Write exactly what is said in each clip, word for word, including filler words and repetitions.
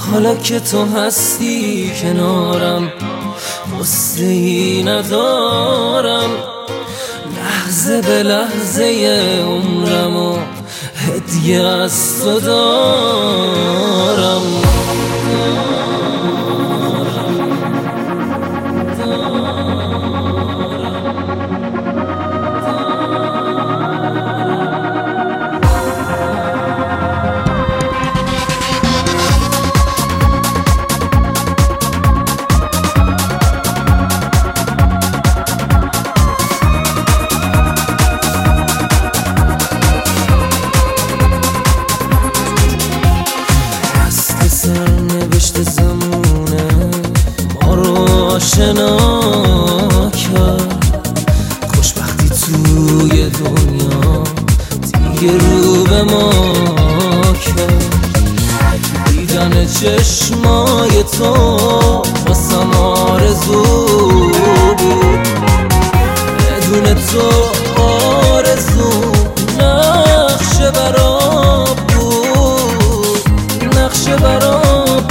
حالا که تو هستی کنارم قصه ای ندارم، لحظه به لحظه عمرمو هدیه از تو دارم. سرنوشت زمونه ما رو آشنا کرد، خوشبختی توی دنیا دیگه رو به ما کرد. دیدن چشمای تو واسم آرزو بود، بدون تو آرزو نقشه برا بود، نقشه برا.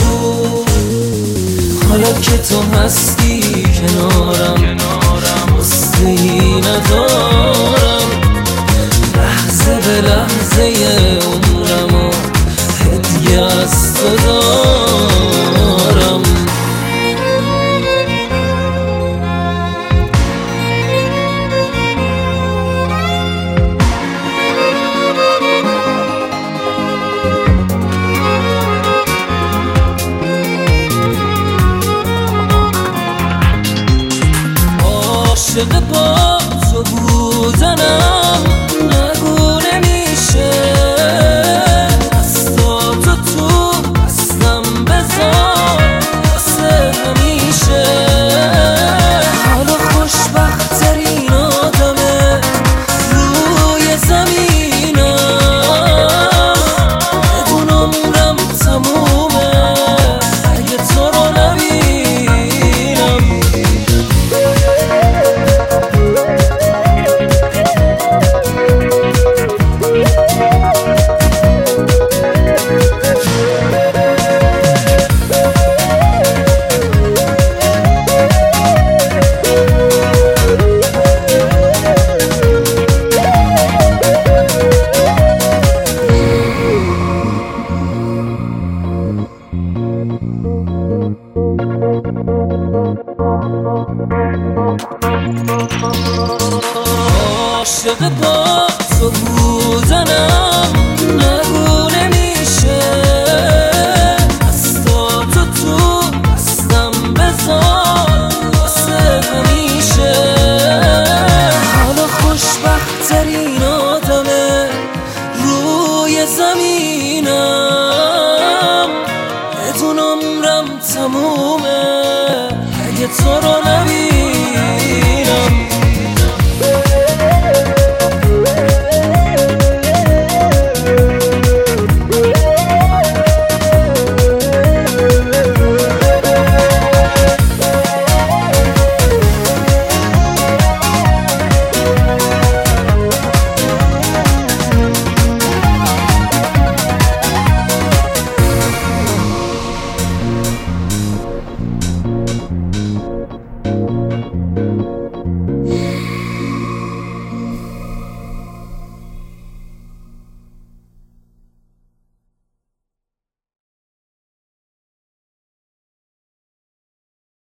حالا که تو هستی کنارم قصه ای ندارم، لحظه به لحظه عمرمو هدیه از تو دارم. عاشق با تو بودنم نگو نمیشه، دستاتو تو دستم بذار واسه همیشه. حالا خوشبخت ترین آدمه روی زمینم، بدون عمرم تمومه اگه تو رو نبینم. عاشق با تو بودنم نگو نمیشه، دستاتو تو دستم بذار واسه همیشه. حالا خوشبخت ترین آدمه روی زمینم، بدون عمرم تمومه اگه تو رو